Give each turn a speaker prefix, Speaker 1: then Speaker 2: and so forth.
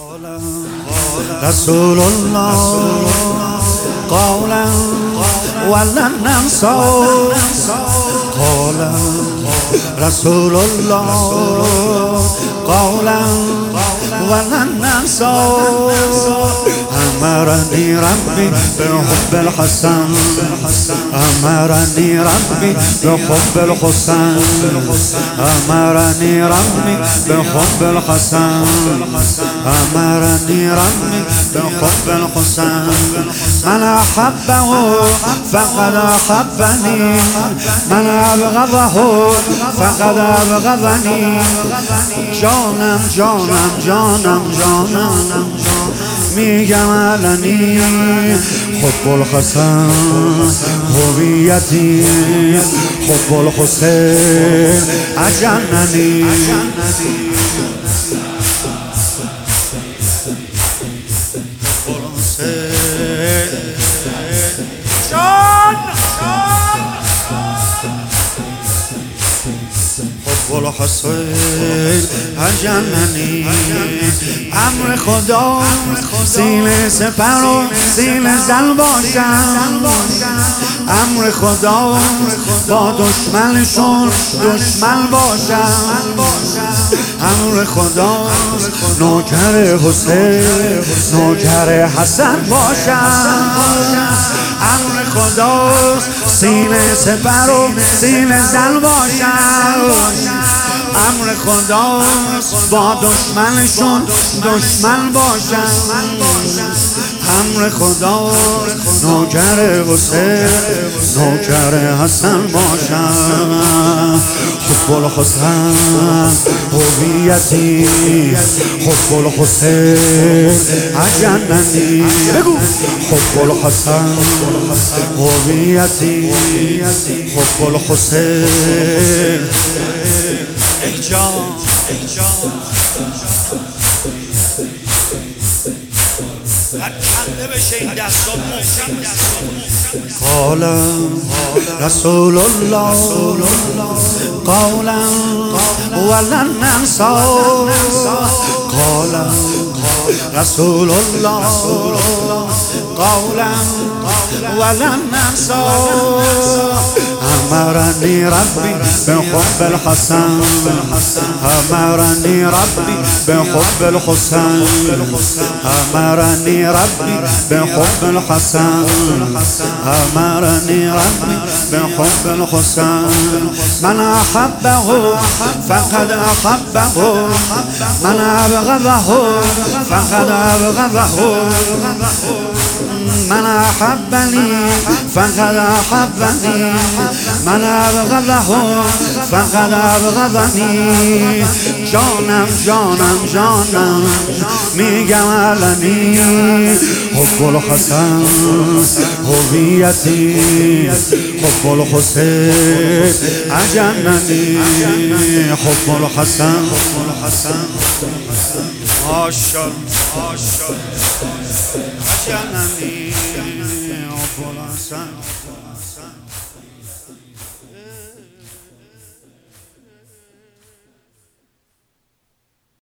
Speaker 1: رسول الله قولا ولن ننسى قال رسول الله قولا ولن ننسى أمرني ربي بحب الحسن أمرني ربي بحب الحسن أمرني ربي بحب الحسن أمرني ربي بحب الحسن من أحبه فقد أحبني من أبغضه فقد أبغضني جانم جانم جانم جانم میگم علنی حب الحسن هویتی حب الحسین اجننی حب الحسین اجننی امر خدا سینه سپر و سینه زن باشم امر خدا با دشمنشون دشمن باشم امر خدا نوکر حسین نوکر حسن باشم امر خدا سینه سپر و سینه زن باشم امر خدا با دشمنشون دشمن باشم امر خدا نوکر حسین نوکر حسن باشم حب الحسن هویتی حب الحسین اجننی بگو حب الحسن هویتی حب الحسین ای جان کنده بشه این دستان قال رسول الله قولا ولن ننسى قال رسول الله قولا ولن ننسى أمرني ربي بحب الحسن أمرني ربي بحب الحسن أمرني ربي بحب الحسن أمرني ربي بحب الحسن من أحبه فقد أحبه من أبغضه فقد أبغضه من أحبني فقد أحبني من أبغضه فقد أبغضني جانم جانم جانم میگم علنی حب الحسن هویتی حب الحسین اجننی حب الحسن ماشاءالله اجننی حب الحسن